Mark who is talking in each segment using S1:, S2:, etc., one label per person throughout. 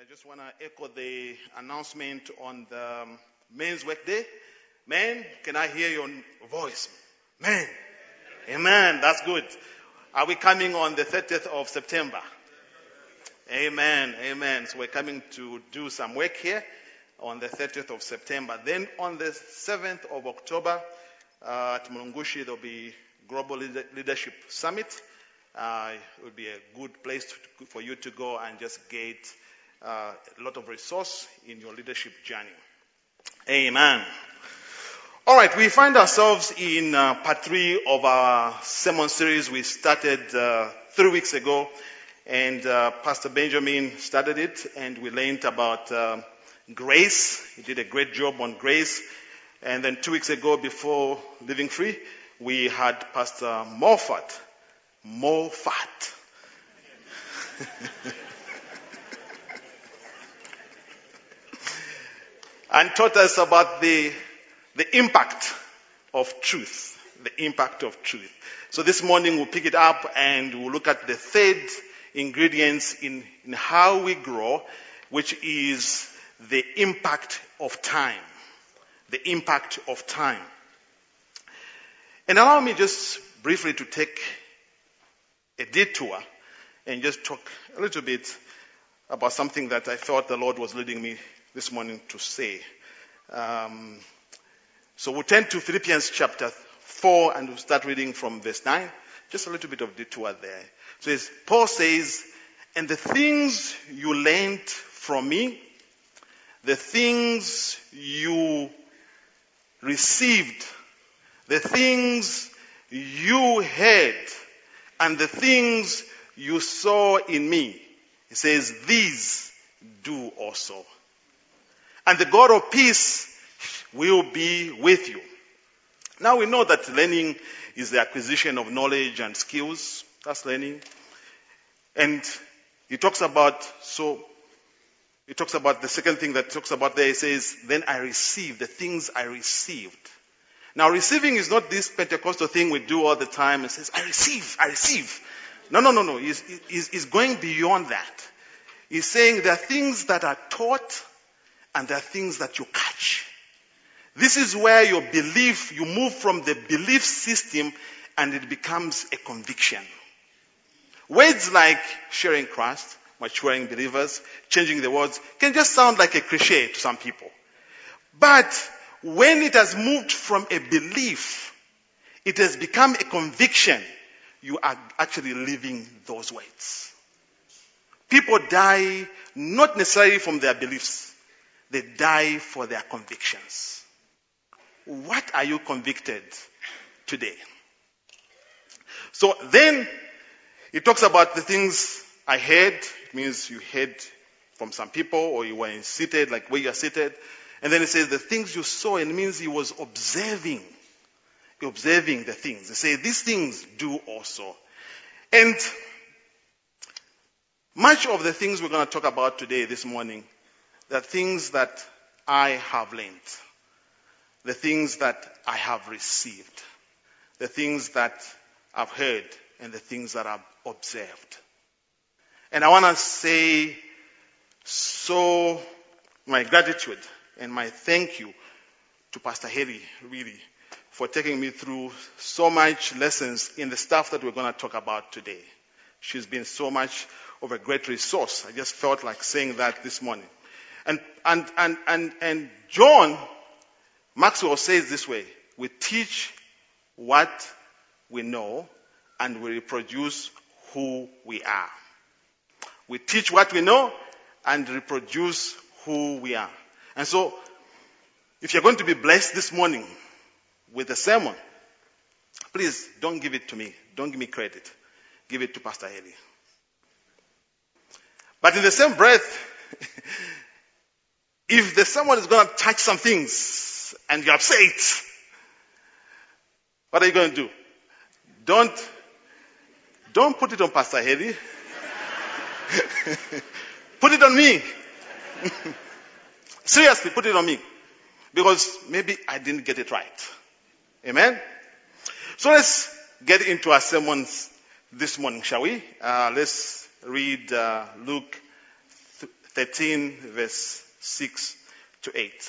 S1: I just want to echo the announcement on the Men's Work Day. Men, can I hear your voice? Men. Amen. That's good. Are we coming on the 30th of September? Amen. Amen. So we're coming to do some work here on the 30th of September. Then on the 7th of October at Mulungushi, there'll be Global Leadership Summit. It would be a good place for you to go and just get a lot of resource in your leadership journey. Amen. All right, we find ourselves in part 3 of our sermon series we started 3 weeks ago, and Pastor Benjamin started it, and we learned about grace. He did a great job on grace. And then 2 weeks ago, before Living Free, we had Pastor Moffat. And taught us about the impact of truth. The impact of truth. So this morning we'll pick it up and we'll look at the third ingredients in how we grow, which is the impact of time. The impact of time. And allow me just briefly to take a detour and just talk a little bit about something that I felt the Lord was leading me this morning to say. So we'll turn to Philippians chapter 4 and we'll start reading from verse 9. Just a little bit of detour there. So Paul says, and the things you learned from me, the things you received, the things you heard, and the things you saw in me, he says, these do also. And the God of peace will be with you. Now we know that learning is the acquisition of knowledge and skills. That's learning. And he talks about the second thing that he talks about there. He says, then I received the things I received. Now receiving is not this Pentecostal thing we do all the time. It says, I receive. No. He's going beyond that. He's saying there are things that are taught and there are things that you catch. This is where your belief, you move from the belief system and it becomes a conviction. Words like sharing Christ, maturing believers, changing the words, can just sound like a cliche to some people. But when it has moved from a belief, it has become a conviction, you are actually living those words. People die not necessarily from their beliefs. They die for their convictions. What are you convicted today? So then, he talks about the things I heard. It means you heard from some people or you were seated, like where you are seated. And then he says the things you saw, and it means he was observing the things. He says these things do also. And much of the things we're going to talk about today, this morning, the things that I have learned, the things that I have received, the things that I've heard, and the things that I've observed. And I want to say my gratitude and my thank you to Pastor Haley, really, for taking me through so much lessons in the stuff that we're going to talk about today. She's been so much of a great resource. I just felt like saying that this morning. And John Maxwell says this way, we teach what we know and we reproduce who we are. We teach what we know and reproduce who we are. And so, if you're going to be blessed this morning with the sermon, please don't give it to me. Don't give me credit. Give it to Pastor Haley. But in the same breath, if the sermon is going to touch some things and you're upset, what are you going to do? Don't put it on Pastor Haley. Put it on me. Seriously, put it on me. Because maybe I didn't get it right. Amen? So let's get into our sermons this morning, shall we? Let's read Luke 13, verse 6 to 8.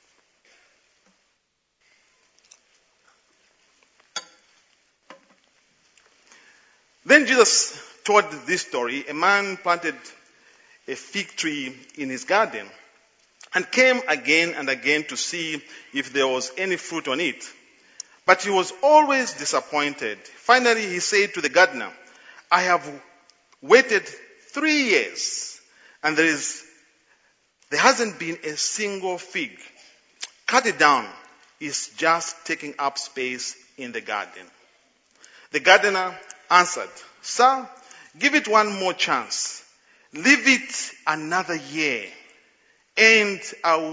S1: Then Jesus told this story. A man planted a fig tree in his garden and came again and again to see if there was any fruit on it. But he was always disappointed. Finally, he said to the gardener, I have waited 3 years and there hasn't been a single fig. Cut it down. It's just taking up space in the garden. The gardener answered, Sir, give it one more chance. Leave it another year, and I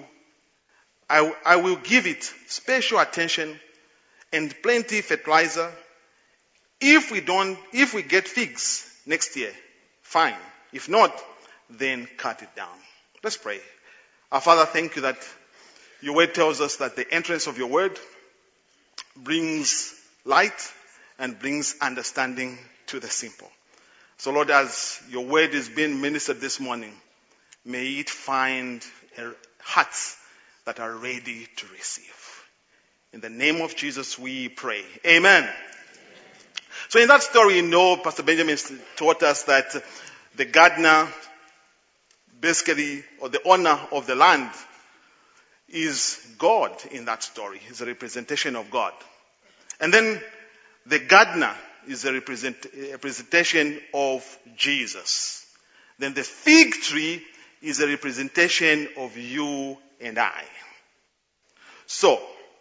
S1: will give it special attention and plenty fertilizer. If we get figs next year, fine. If not, then cut it down. Let's pray. Our Father, thank you that your word tells us that the entrance of your word brings light and brings understanding to the simple. So Lord, as your word is being ministered this morning, may it find hearts that are ready to receive. In the name of Jesus we pray. Amen. So in that story, Pastor Benjamin taught us that the gardener, basically, or the owner of the land, is God in that story. He's a representation of God. And then the gardener is a representation of Jesus. Then the fig tree is a representation of you and I. So,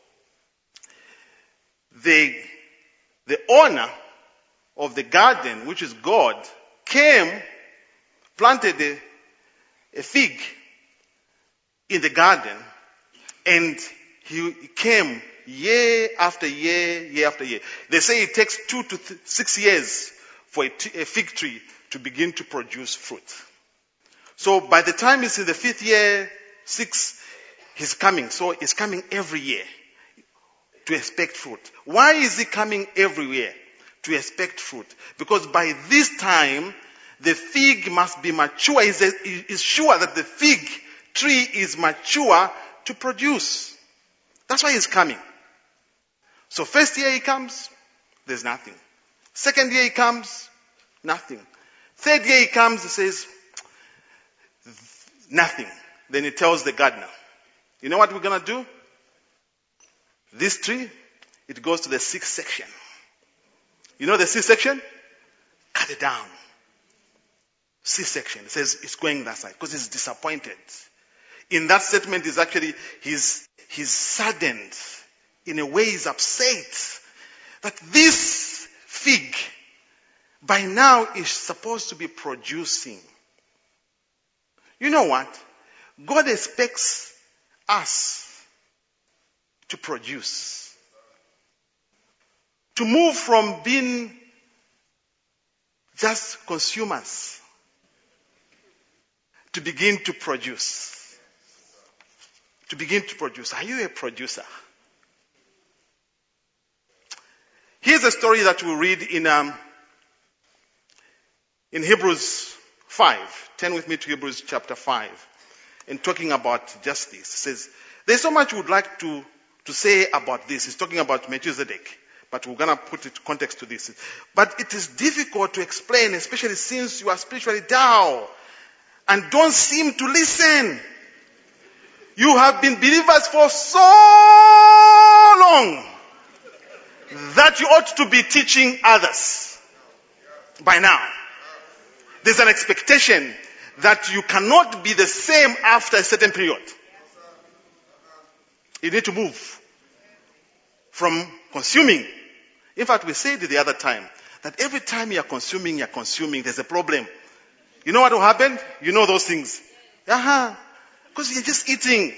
S1: the owner of the garden, which is God, came, planted a fig in the garden, and he came year after year, year after year. They say it takes 2 to 6 years for a fig tree to begin to produce fruit. So by the time it's in the 5th year, 6, he's coming. So he's coming every year to expect fruit. Why is he coming every year to expect fruit? Because by this time, the fig must be mature. He's sure that the fig tree is mature to produce. That's why he's coming. So first year he comes, there's nothing. Second year he comes, nothing. Third year he comes, he says, nothing. Then he tells the gardener, you know what we're going to do? This tree, it goes to the 6th section. You know the 6th section? Cut it down. 6th section. It says it's going that side because he's disappointed. In that statement is actually, he's saddened. In a way, he's upset that this fig by now is supposed to be producing. You know what? God expects us to produce. To move from being just consumers to begin to produce. To begin to produce. Are you a producer? Here's a story that we'll read in Hebrews 5. Turn with me to Hebrews chapter 5. And talking about just this. It says, there's so much we would like to say about this. It's talking about Melchizedek. But we're going to put it context to this. But it is difficult to explain, especially since you are spiritually down and don't seem to listen. You have been believers for so long that you ought to be teaching others by now. There's an expectation that you cannot be the same after a certain period. You need to move from consuming. In fact, we said it the other time that every time you're consuming, there's a problem. You know what will happen? You know those things. Because you're just eating.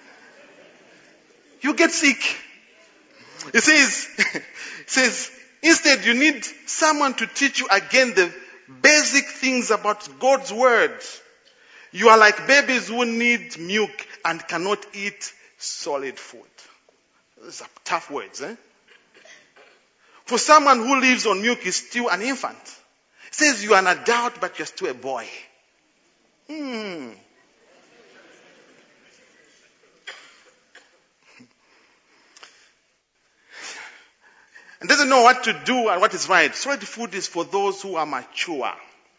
S1: You get sick. It says, instead you need someone to teach you again the basic things about God's word. You are like babies who need milk and cannot eat solid food. Those are tough words, eh? For someone who lives on milk is still an infant. It says you are an adult but you're still a boy. Hmm. And doesn't know what to do and what is right. Solid food is for those who are mature,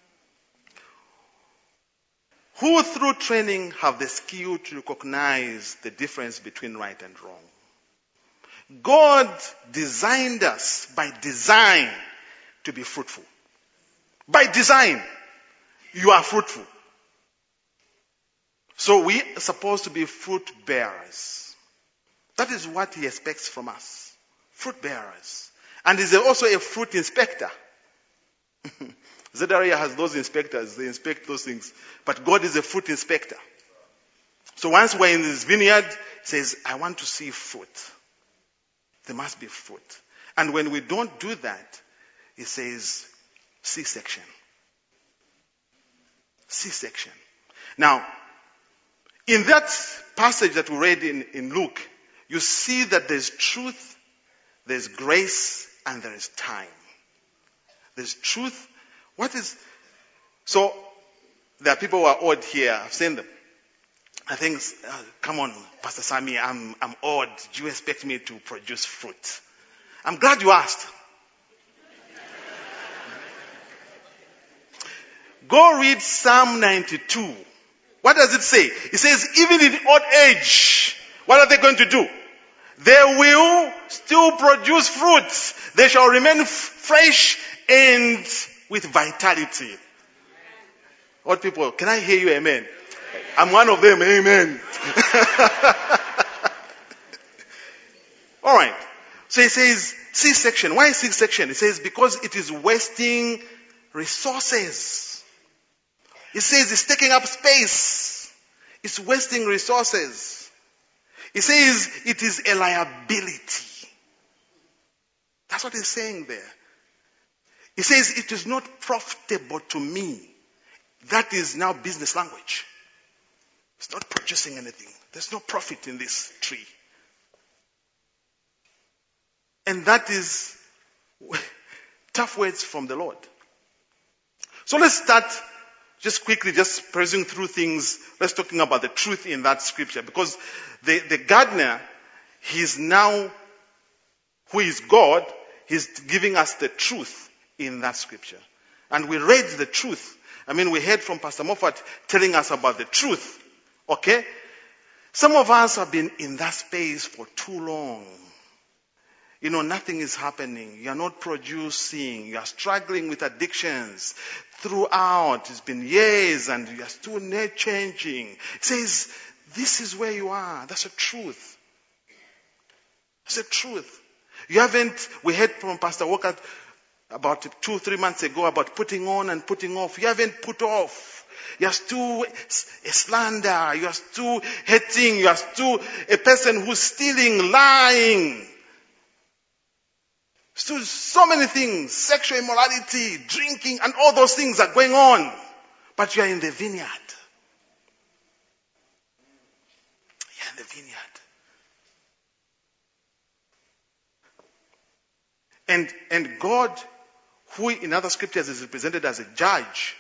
S1: who through training have the skill to recognize the difference between right and wrong. God designed us by design to be fruitful. By design, you are fruitful. So we are supposed to be fruit bearers. That is what he expects from us. Fruit bearers. And he's also a fruit inspector. Zedariah has those inspectors. They inspect those things. But God is a fruit inspector. So once we're in this vineyard, he says, I want to see fruit. There must be fruit. And when we don't do that, he says, C-section. C-section. Now, in that passage that we read in Luke, you see that there's truth, there's grace, and there is time. There's truth. So there are people who are odd here. I've seen them. I think, come on, Pastor Sammy, I'm odd. Do you expect me to produce fruit? I'm glad you asked. Go read Psalm 92. What does it say? It says, even in old age, what are they going to do? They will still produce fruit. They shall remain fresh and with vitality. Old people, can I hear you amen? I'm one of them, amen. Alright. So it says C-section. Why C-section? It says because it is wasting resources. It says it's taking up space. It's wasting resources. It says it is a liability. That's what it's saying there. It says it is not profitable to me. That is now business language. It's not producing anything. There's no profit in this tree. And that is tough words from the Lord. So let's start just quickly, just pressing through things. Let's talking about the truth in that scripture. Because the gardener, he's now, who is God, he's giving us the truth in that scripture. And we read the truth. We heard from Pastor Moffat telling us about the truth. Okay? Some of us have been in that space for too long. Nothing is happening. You are not producing. You are struggling with addictions throughout. It's been years and you are still not changing. It says, this is where you are. That's the truth. That's the truth. We heard from Pastor Walker about 2-3 months ago about putting on and putting off. You haven't put off. You are still a slander. You are still hating. You are still a person who's stealing, lying. Still so many things. Sexual immorality, drinking, and all those things are going on. But you are in the vineyard. You are in the vineyard. And God, who in other scriptures is represented as a judge,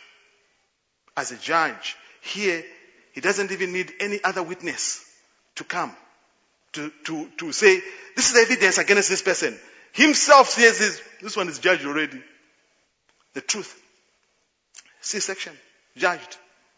S1: here, he doesn't even need any other witness to come to say, this is evidence against this person. Himself says this one is judged already. The truth. C-section. Judged.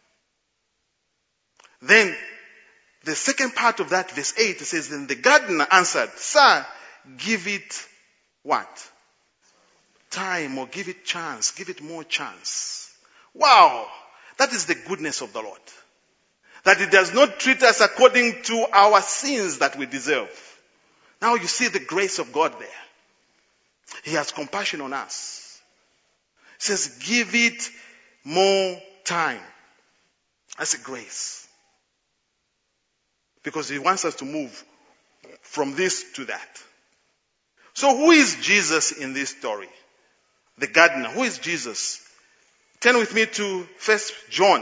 S1: Then, the second part of that, verse 8, it says, then the gardener answered, Sir, give it what? Time, or give it chance. Give it more chance. Wow! That is the goodness of the Lord. That He does not treat us according to our sins that we deserve. Now you see the grace of God there. He has compassion on us. He says, give it more time. That's a grace. Because He wants us to move from this to that. So who is Jesus in this story? The gardener. Who is Jesus? Turn with me to 1 John,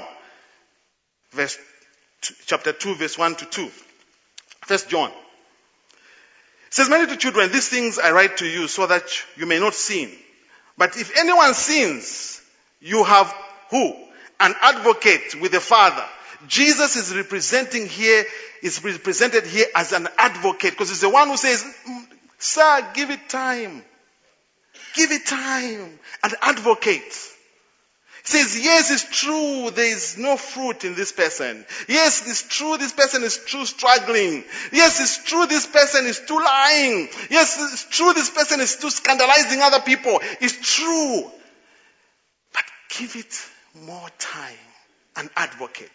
S1: chapter 2, verse 1 to 2. 1 John. It says, many little children, these things I write to you so that you may not sin. But if anyone sins, you have who? an advocate with the Father. Jesus is represented here as an advocate because he's the one who says, sir, give it time. Give it time. An advocate. He says, yes, it's true, there is no fruit in this person. Yes, it's true, this person is too struggling. Yes, it's true, this person is too lying. Yes, it's true, this person is too scandalizing other people. It's true. But give it more time. An advocate.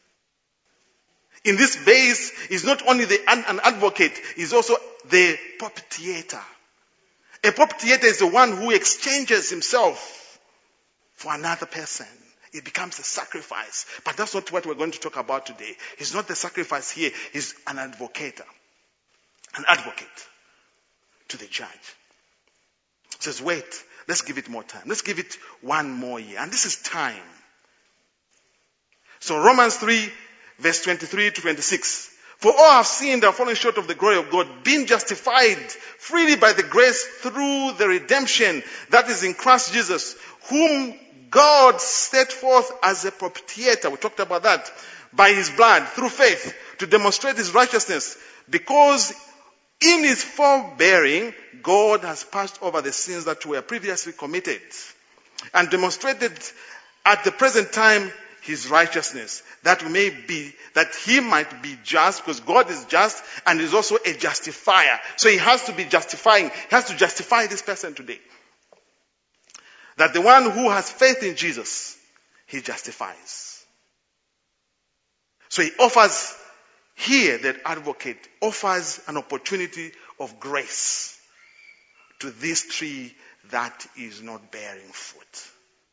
S1: In this base, is not only an advocate, he's also the propitiator. A propitiator is the one who exchanges himself for another person. It becomes a sacrifice. But that's not what we're going to talk about today. He's not the sacrifice here. He's an advocator. An advocate to the judge. He says, wait, let's give it more time. Let's give it one more year. And this is time. So Romans 3, verse 23 to 26. For all have sinned and fallen short of the glory of God, being justified freely by the grace through the redemption that is in Christ Jesus, whom God set forth as a propitiator. We talked about that. By his blood, through faith, to demonstrate his righteousness. Because in his forbearing, God has passed over the sins that were previously committed. And demonstrated at the present time his righteousness. That he might be just, because God is just and is also a justifier. So he has to be justifying. He has to justify this person today. That the one who has faith in Jesus, he justifies. So he offers here, that advocate offers an opportunity of grace to this tree that is not bearing fruit.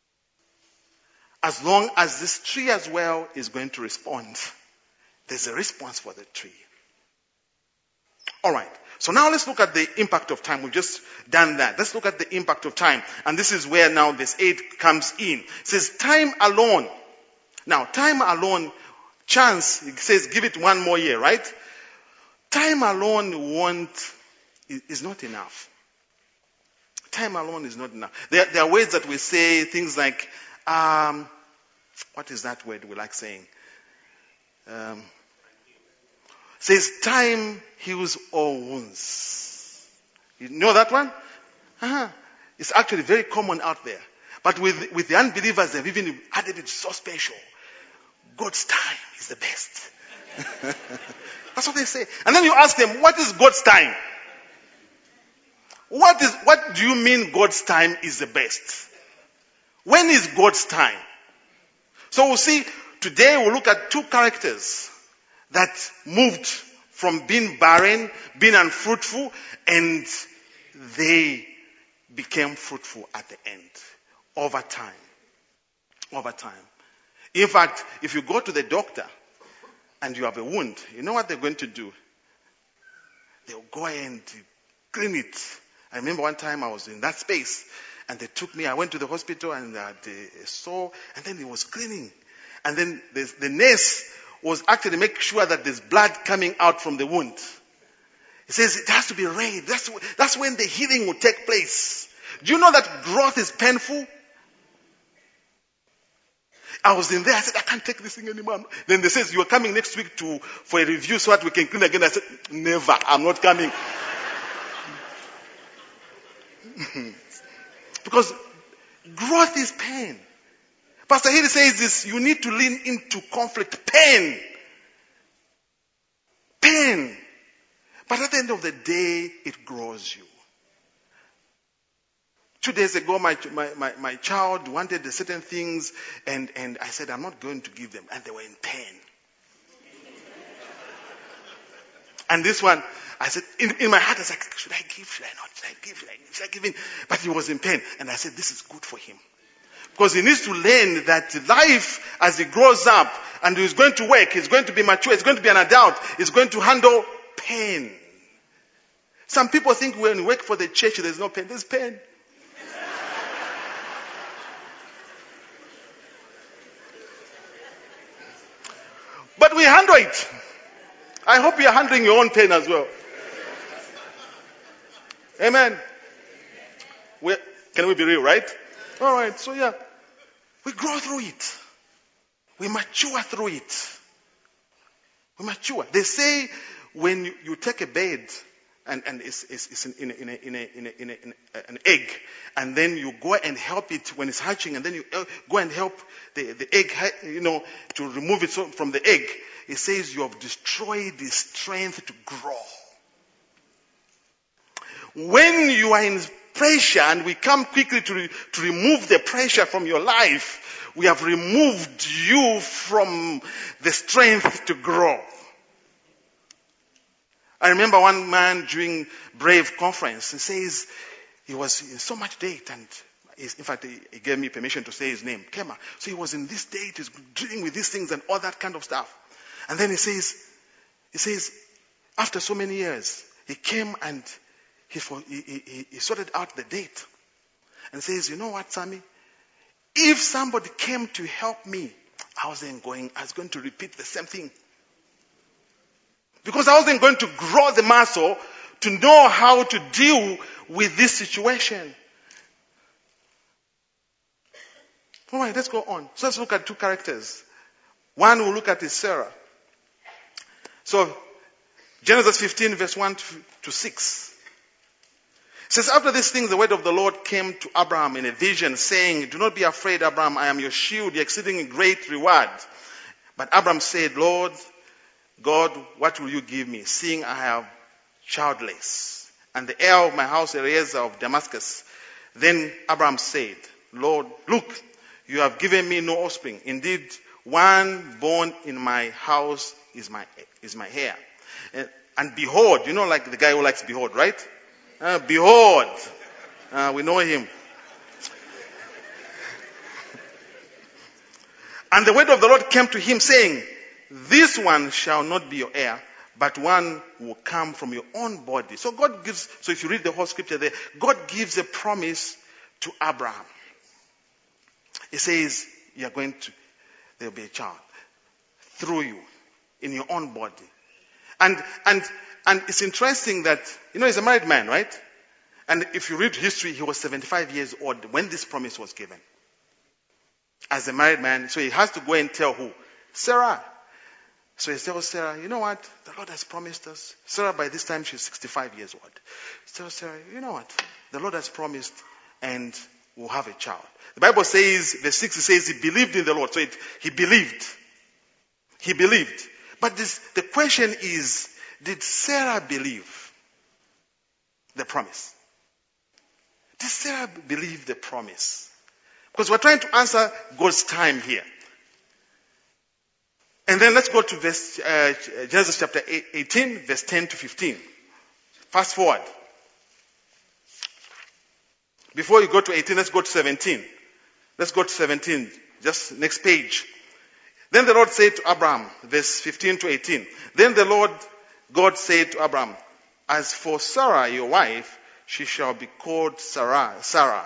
S1: As long as this tree as well is going to respond, there's a response for the tree. All right. So now let's look at the impact of time. We've just done that. Let's look at the impact of time. And this is where now verse 8 comes in. It says, time alone. Now, time alone, chance, it says give it one more year, right? Time alone is not enough. Time alone is not enough. There are ways that we say things like, what is that word we like saying? Says time heals all wounds. You know that one? It's actually very common out there. But with the unbelievers, they've even added it so special. God's time is the best. That's what they say. And then you ask them, what is God's time? What do you mean God's time is the best? When is God's time? So we'll see, today we'll look at two characters that moved from being barren, being unfruitful, and they became fruitful at the end. Over time. Over time. In fact, if you go to the doctor and you have a wound, you know what they're going to do? They'll go and clean it. I remember one time I was in that space and they took me, I went to the hospital and I had a sore, and then it was cleaning. And then the nurse was actually making sure that there's blood coming out from the wound. It says it has to be red. That's when the healing will take place. Do you know that growth is painful? I was in there. I said, I can't take this thing anymore. Then they says, you are coming next week for a review so that we can clean again. I said, never. I'm not coming. Because growth is pain. Pastor Haley says this, you need to lean into conflict. Pain. Pain. But at the end of the day, it grows you. 2 days ago, my child wanted certain things, and I said, I'm not going to give them. And they were in pain. And this one, I said, in my heart, I was like, should I give? Should I not? Should I give? Should I give in? But he was in pain. And I said, this is good for him. Because he needs to learn that life, as he grows up, and he's going to work, he's going to be mature, he's going to be an adult, he's going to handle pain. Some people think when you work for the church, there's no pain. There's pain. But we handle it. I hope you're handling your own pain as well. Amen. Can we be real, right? All right, so yeah. We grow through it. We mature through it. We mature. They say when you take a bed and it's in an egg, and then you go and help it when it's hatching, and then you go and help the egg, to remove it from the egg. It says you have destroyed the strength to grow. When you are in pressure and we come quickly to remove the pressure from your life, we have removed you from the strength to grow. I remember one man during Brave conference, he says he was in so much date, and in fact he gave me permission to say his name, Kema. So he was in this date, he's dealing with these things and all that kind of stuff. And then he says, after so many years, he came and he sorted out the date. And says, you know what, Sammy? If somebody came to help me, I was going to repeat the same thing. Because I wasn't going to grow the muscle to know how to deal with this situation. All right, let's go on. So let's look at two characters. One we'll look at is Sarah. So, Genesis 15 verse 1 to 6. It says, after these things, the word of the Lord came to Abraham in a vision, saying, do not be afraid, Abraham, I am your shield, your exceeding great reward. But Abraham said, Lord God, what will you give me, seeing I am childless? And the heir of my house, Eliezer of Damascus. Then Abraham said, Lord, look, you have given me no offspring. Indeed, one born in my house is my heir. And behold, you know, like the guy who likes behold, right? Behold, we know him. And the word of the Lord came to him saying, this one shall not be your heir, but one will come from your own body. So God gives, so if you read the whole scripture there, God gives a promise to Abraham. He says, there'll be a child through you, in your own body. And it's interesting that, he's a married man, right? And if you read history, he was 75 years old when this promise was given. As a married man, so he has to go and tell who? Sarah. So he tells Sarah, you know what? The Lord has promised us. Sarah, by this time, she's 65 years old. He tells Sarah, you know what? The Lord has promised, and we'll have a child. The Bible says, verse 6, it says he believed in the Lord. So he believed. He believed. But the question is, did Sarah believe the promise? Did Sarah believe the promise? Because we're trying to answer God's time here. And then let's go to Genesis chapter 18, verse 10 to 15. Fast forward. Before you go to 18, let's go to 17. Let's go to 17, just next page. Then the Lord said to Abraham, verse 15 to 18. Then the Lord God said to Abraham, as for Sarah, your wife, she shall be called Sarah.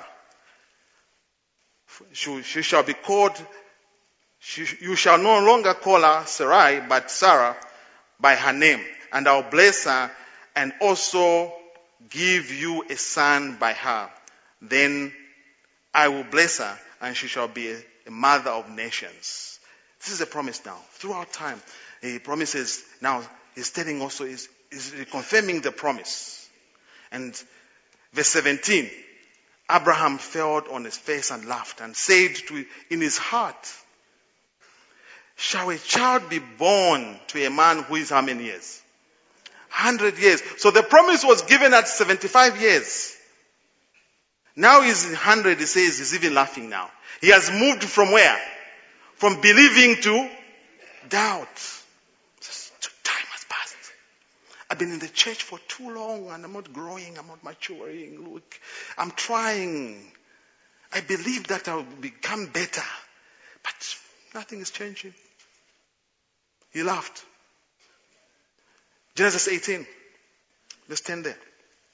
S1: She shall be called, you shall no longer call her Sarai, but Sarah by her name. And I'll bless her and also give you a son by her. Then I will bless her and she shall be a mother of nations. This is a promise now. Throughout time, he promises now, he's telling also, he's confirming the promise. And verse 17, Abraham fell on his face and laughed and said in his heart, shall a child be born to a man who is how many years? 100 years. So the promise was given at 75 years. Now he's 100, he says, he's even laughing now. He has moved from where? From believing to doubt. Time has passed. I've been in the church for too long and I'm not growing, I'm not maturing. Look, I'm trying. I believe that I'll become better. But nothing is changing. He laughed. Genesis 18. Let's stand there.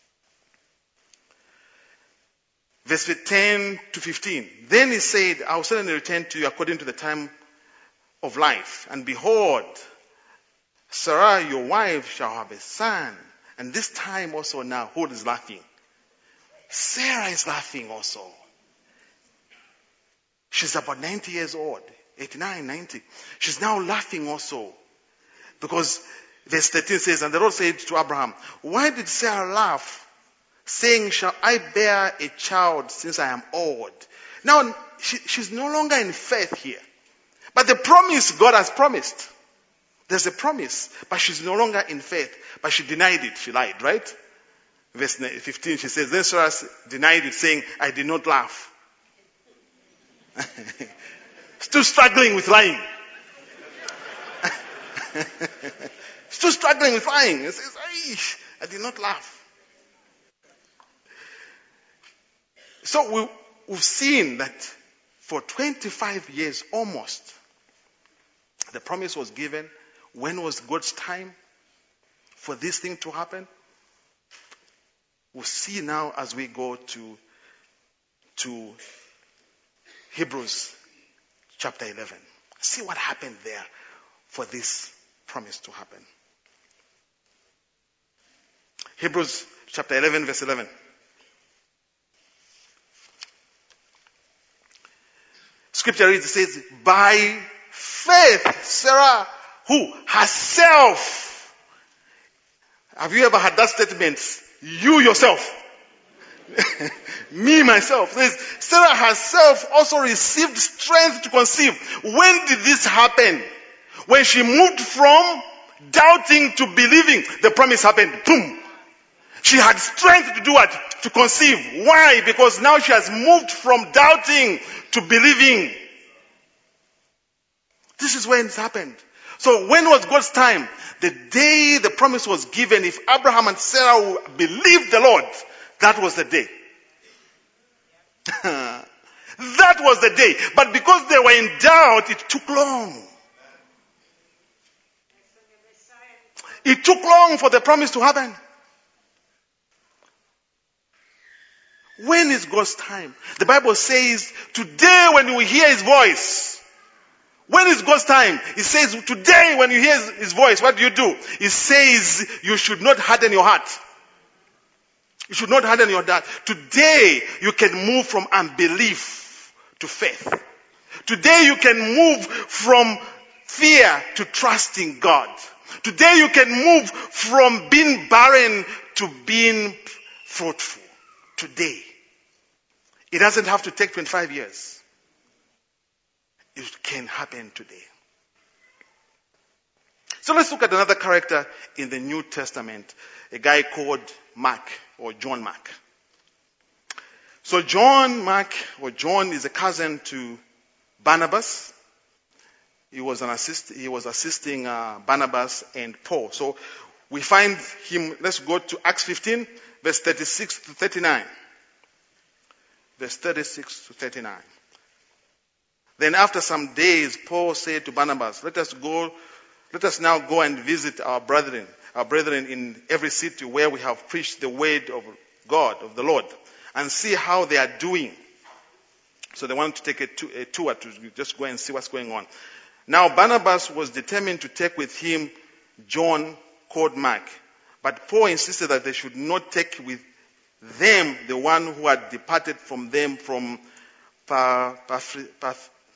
S1: Verse 10 to 15. Then he said, I will suddenly return to you according to the time of life. And behold, Sarah, your wife, shall have a son. And this time also now, who is laughing? Sarah is laughing also. She's about 90 years old. 89, 90. She's now laughing also. Because verse 13 says, and the Lord said to Abraham, why did Sarah laugh, saying, shall I bear a child since I am old? Now, she's no longer in faith here. But the promise God has promised. There's a promise, but she's no longer in faith. But she denied it. She lied, right? Verse 15, she says, then Sarah denied it, saying, I did not laugh. Still struggling with lying. Still struggling with lying. It says, I did not laugh. So we've seen that for 25 years almost, the promise was given. When was God's time for this thing to happen? We'll see now as we go to Hebrews chapter 11. See what happened there for this promise to happen. Hebrews chapter 11, verse 11. Scripture reads, it says, by faith, Sarah, who herself, have you ever had that statement? You yourself. Me, myself. Says, Sarah herself also received strength to conceive. When did this happen? When she moved from doubting to believing, the promise happened. Boom. She had strength to do what? To conceive. Why? Because now she has moved from doubting to believing. This is when it's happened. So when was God's time? The day the promise was given, if Abraham and Sarah believed the Lord, that was the day. That was the day. But because they were in doubt, it took long. It took long for the promise to happen. When is God's time? The Bible says, today when you hear His voice. When is God's time? It says, today when you hear His voice, what do? It says, you should not harden your heart. You should not harden your heart. Today, you can move from unbelief to faith. Today, you can move from fear to trusting God. Today, you can move from being barren to being fruitful. Today. It doesn't have to take 25 years. It can happen today. So let's look at another character in the New Testament, a guy called Mark or John Mark. So John is a cousin to Barnabas. He was assisting Barnabas and Paul. So we find him, let's go to Acts 15, verse 36 to 39. Verse 36 to 39. Then after some days, Paul said to Barnabas, let us now go and visit our brethren in every city where we have preached the word of God, of the Lord, and see how they are doing. So they wanted to take a tour to just go and see what's going on. Now Barnabas was determined to take with him John called Mark, but Paul insisted that they should not take with them the one who had departed from them from Pamphylia.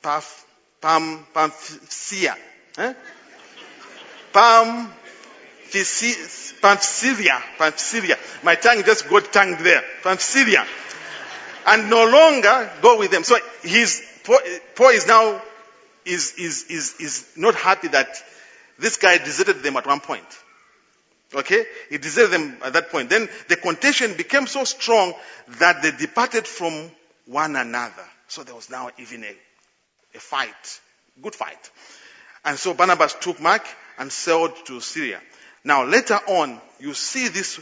S1: Pamphylia. My tongue just got tongued there. Pamphylia. And no longer go with them. So Paul is now is not happy that this guy deserted them at one point. Okay? He deserted them at that point. Then the contention became so strong that they departed from one another. So there was now even a fight. Good fight. And so Barnabas took Mark and sailed to Syria. Now later on, you see this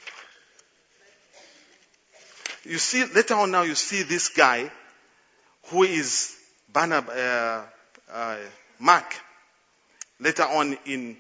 S1: guy who is Mark. Later on in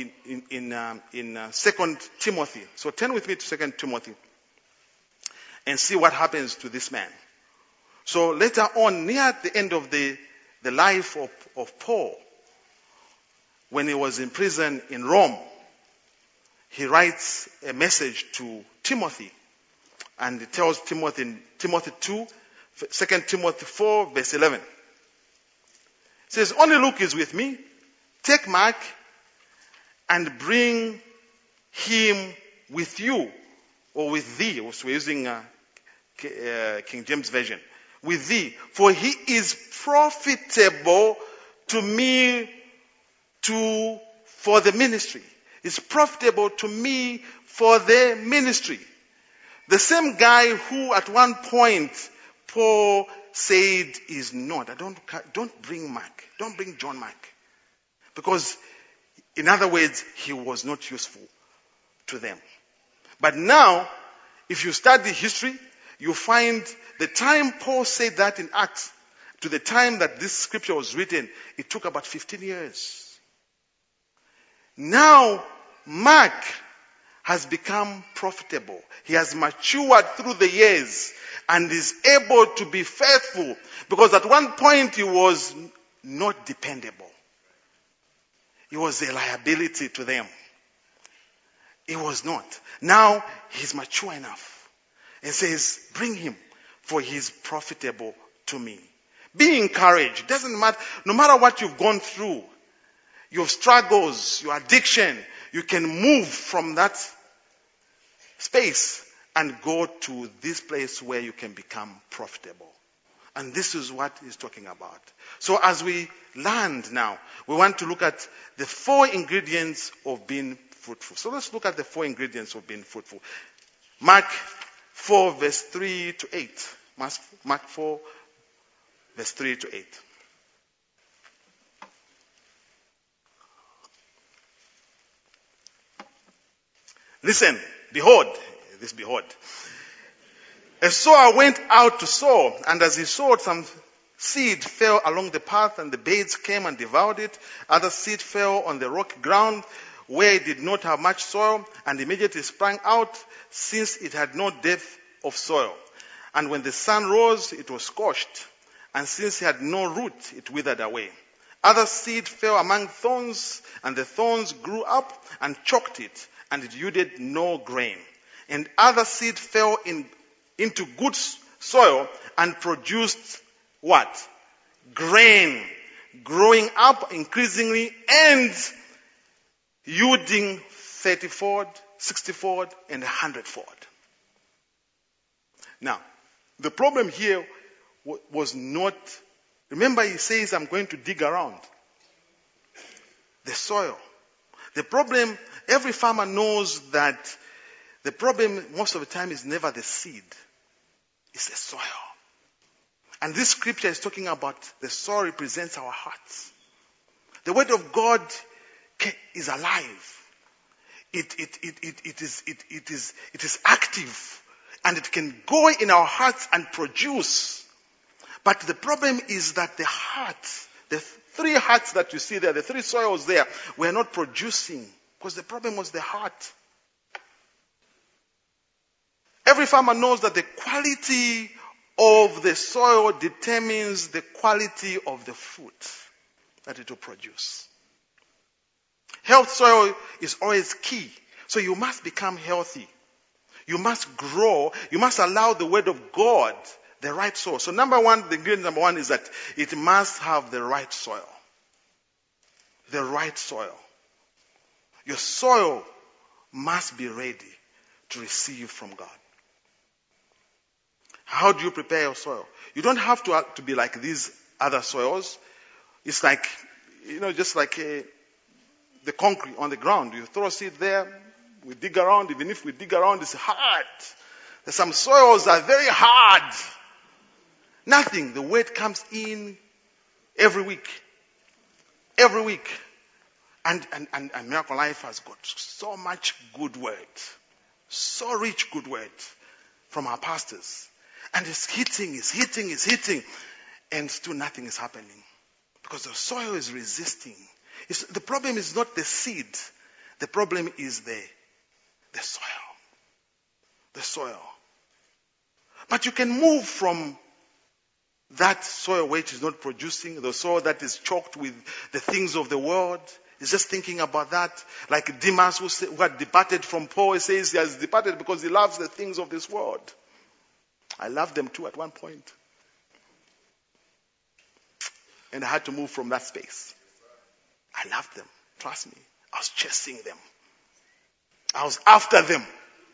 S1: 2 Timothy. So turn with me to 2 Timothy and see what happens to this man. So later on, near the end of the life of Paul, when he was in prison in Rome, he writes a message to Timothy. And he tells Timothy in Timothy 2, 2 Timothy 4, verse 11. says, only Luke is with me. Take Mark and bring him with you, or with thee. So we're using King James Version. With thee, for he is profitable to me for the ministry. It's profitable to me for the ministry. The same guy who at one point Paul said is not. Don't bring Mark. Don't bring John Mark. Because, in other words, he was not useful to them. But now, if you study history, you find the time Paul said that in Acts to the time that this scripture was written, it took about 15 years. Now, Mark has become profitable. He has matured through the years and is able to be faithful, because at one point he was not dependable. He was a liability to them. He was not. Now he's mature enough and says, bring him, for he is profitable to me. Be encouraged. Doesn't matter, no matter what you've gone through, your struggles, your addiction, you can move from that space and go to this place where you can become profitable. And this is what he's talking about. So as we land now, we want to look at the 4 ingredients of being fruitful. So let's look at the 4 ingredients of being fruitful. Mark 4 verse 3 to 8. Mark 4 verse 3 to 8. Listen, behold. A sower went out to sow, and as he sowed, some seed fell along the path, and the birds came and devoured it. Other seed fell on the rocky ground, where it did not have much soil, and immediately sprang out, since it had no depth of soil. And when the sun rose, it was scorched, and since it had no root, it withered away. Other seed fell among thorns, and the thorns grew up and choked it, and it yielded no grain. And other seed fell into good soil and produced what? Grain, growing up increasingly and yielding 30-fold, 60-fold, and 100-fold. Now, the problem here was not, remember he says, I'm going to dig around the soil. The problem, every farmer knows that the problem most of the time is never the seed. It's the soil. And this scripture is talking about the soil represents our hearts. The word of God is alive. It is active. And it can go in our hearts and produce. But the problem is that the heart, the 3 hearts that you see there, the 3 soils there, were not producing. Because the problem was the heart. Every farmer knows that the quality of the soil determines the quality of the fruit that it will produce. Health soil is always key. So you must become healthy. You must grow. You must allow the word of God the right soil. So the ingredient number 1 is that it must have the right soil. The right soil. Your soil must be ready to receive from God. How do you prepare your soil? You don't have to be like these other soils. It's like, just like the concrete on the ground. You throw seed there, we dig around. Even if we dig around, it's hard. There's some soils that are very hard. Nothing. The word comes in every week. Every week. And Miracle Life has got so much good word. So rich good word from our pastors. And it's hitting. And still nothing is happening. Because the soil is resisting. The problem is not the seed. The problem is the soil. The soil. But you can move from that soil which is not producing, the soil that is choked with the things of the world. He's just thinking about that. Like Demas who had departed from Paul, he says he has departed because he loves the things of this world. I loved them too at one point. and I had to move from that space. I loved them. Trust me. I was chasing them. I was after them.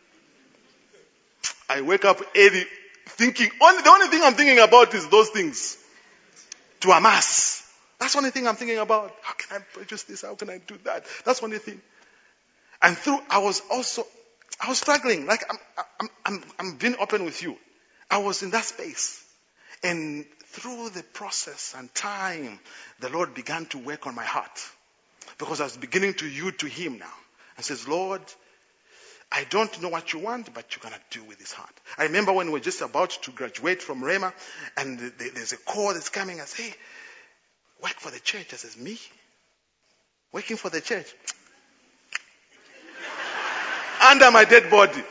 S1: I wake up early thinking, the only thing I'm thinking about is those things. To amass. That's the only thing I'm thinking about. How can I produce this? How can I do that? That's the only thing. And I was struggling. Like, I'm being open with you. I was in that space. And through the process and time, the Lord began to work on my heart. Because I was beginning to yield to Him now. And says, Lord, I don't know what you want, but you're going to do with this heart. I remember when we were just about to graduate from Rhema, and there's a call that's coming. I say, hey, work for the church. I says, me? Working for the church? Under my dead body.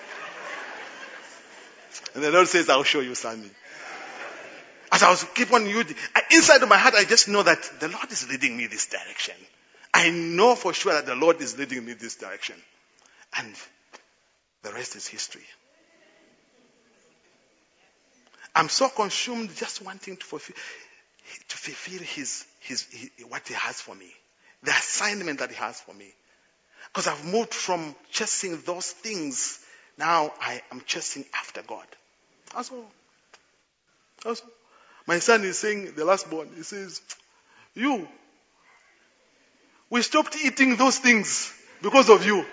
S1: And the Lord says, I'll show you something. As I was keep on yielding, inside of my heart, I just know that the Lord is leading me this direction. I know for sure that the Lord is leading me this direction. And the rest is history. I'm so consumed just wanting to fulfill his what He has for me. The assignment that He has for me. Because I've moved from chasing those things. Now I am chasing after God. Also, my son is saying, the last born, he says, we stopped eating those things because of you.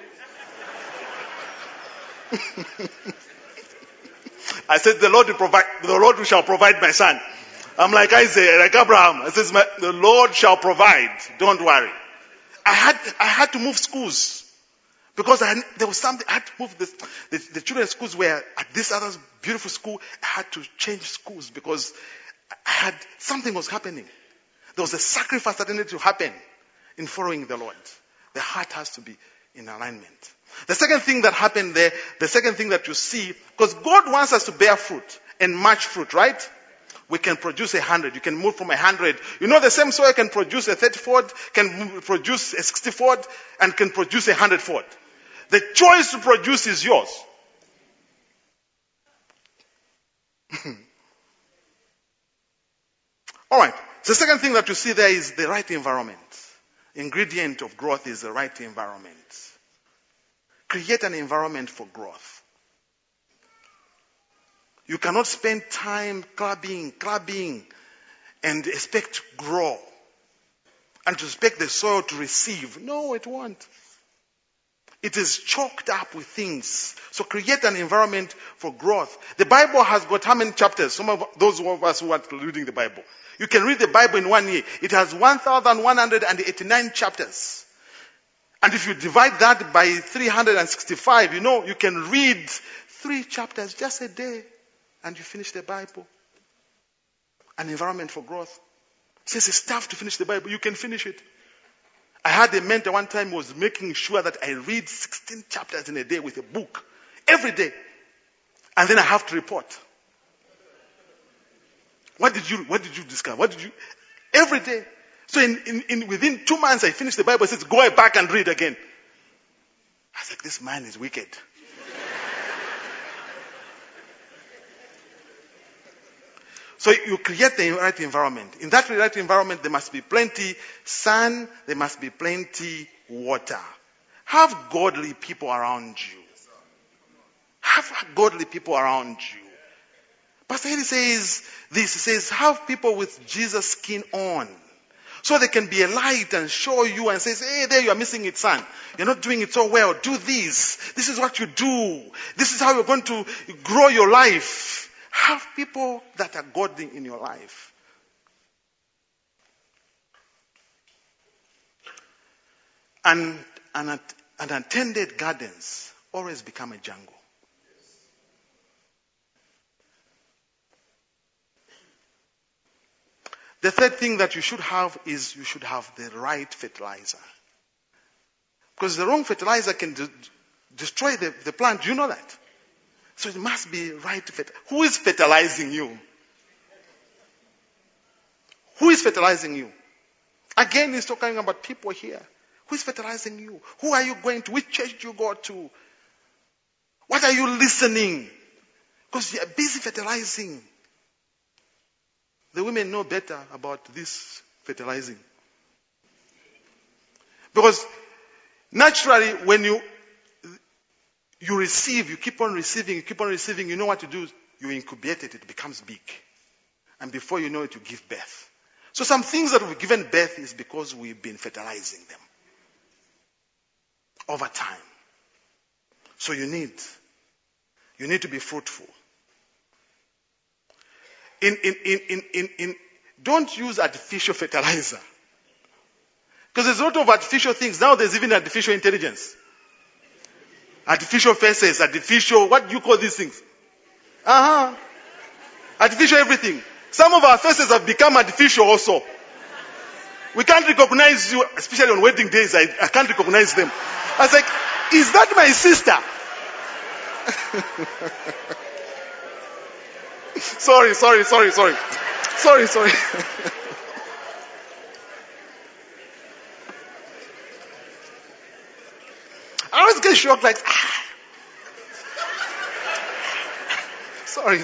S1: I said, the Lord shall provide, my son. I'm like Isaiah, like Abraham. I says, the Lord shall provide. Don't worry. I had to move schools. Because there was something, I had to move the children's schools were at this other beautiful school. I had to change schools because something was happening. There was a sacrifice that needed to happen in following the Lord. The heart has to be in alignment. The second thing that happened there, the second thing that you see, because God wants us to bear fruit and much fruit, right? We can produce 100. You can move from 100. You know, the same soil can produce a 30-fold, can produce a 60-fold, and can produce a 100-fold. The choice to produce is yours. All right. So the second thing that you see there is the right environment. Ingredient of growth is the right environment. Create an environment for growth. You cannot spend time clubbing, and expect to grow. And to expect the soil to receive. No, it won't. It is choked up with things. So create an environment for growth. The Bible has got how many chapters? Some of those of us who are reading the Bible. You can read the Bible in 1 year. It has 1,189 chapters. And if you divide that by 365, you can read 3 chapters just a day. And you finish the Bible. An environment for growth. It says it's tough to finish the Bible. You can finish it. I had a mentor one time who was making sure that I read 16 chapters in a day with a book. Every day. And then I have to report. What did you discover? Every day. So within 2 months I finished the Bible. It says, go back and read again. I was like, this man is wicked. So you create the right environment. In that right environment, there must be plenty sun, there must be plenty water. Have godly people around you. Have godly people around you. Pastor Hedy says this, he says, have people with Jesus' skin on. So they can be a light and show you and say, hey, there you are missing it, son. You're not doing it so well. Do this. This is what you do. This is how you're going to grow your life. Have people that are godly in your life. And unattended gardens always become a jungle. The third thing that you should have is you should have the right fertilizer. Because the wrong fertilizer can destroy the plant. Do you know that? So it must be right fertilizer. Who is fertilizing you? Who is fertilizing you? Again, he's talking about people here. Who is fertilizing you? Who are you going to? Which church do you go to? What are you listening? Because you are busy fertilizing. The women know better about this fertilizing. Because naturally, when you receive, you keep on receiving, you know what to do. You incubate it, it becomes big. And before you know it, you give birth. So some things that we've given birth is because we've been fertilizing them over time. So you need to be fruitful. Don't use artificial fertilizer. Because there's a lot of artificial things. Now there's even artificial intelligence. Artificial faces, what do you call these things? Artificial everything. Some of our faces have become artificial also. We can't recognize you, especially on wedding days. I can't recognize them. I was like, is that my sister? Sorry. I always get shocked like, Sorry.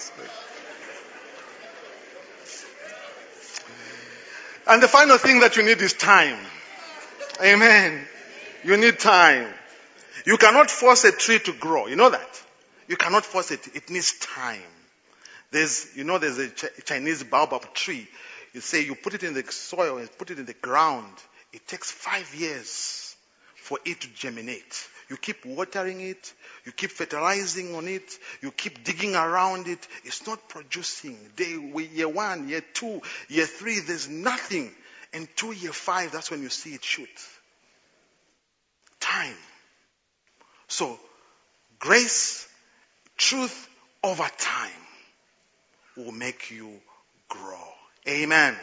S1: And the final thing that you need is time. Amen. You need time. You cannot force a tree to grow. You know that? You cannot force it. It needs time. There's a Chinese baobab tree. You say you put it in the soil and put it in the ground. It takes 5 years for it to germinate. You keep watering it. You keep fertilizing on it. You keep digging around it. It's not producing. Year 1, year 2, year 3, there's nothing. And year 5, that's when you see it shoot. Time. So, grace, truth over time will make you grow. Amen.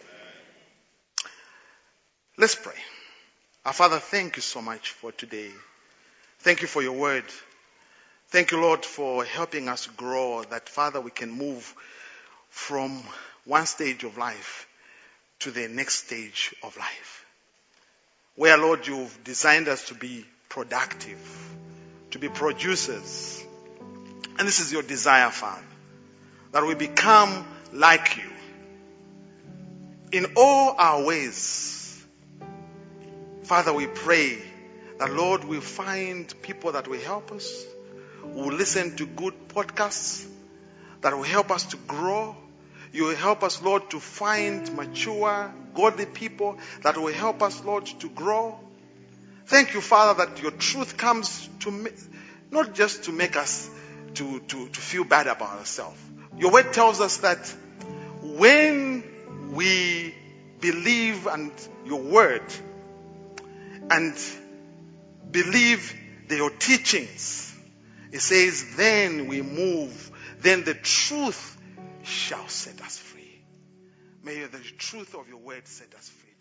S1: Let's pray. Our Father, thank you so much for today. Thank you for your word. Thank you, Lord, for helping us grow, that, Father, we can move from one stage of life to the next stage of life. Where, Lord, you've designed us to be productive, to be producers. And this is your desire, Father, that we become like you in all our ways. Father, we pray that, Lord, we find people that will help us, who will listen to good podcasts, that will help us to grow. You will help us, Lord, to find mature, godly people that will help us, Lord, to grow. Thank you, Father, that your truth comes to not just to make us to feel bad about ourselves. Your word tells us that when we believe and your word and believe your teachings, it says, then we move, then the truth shall set us free. May the truth of your word set us free.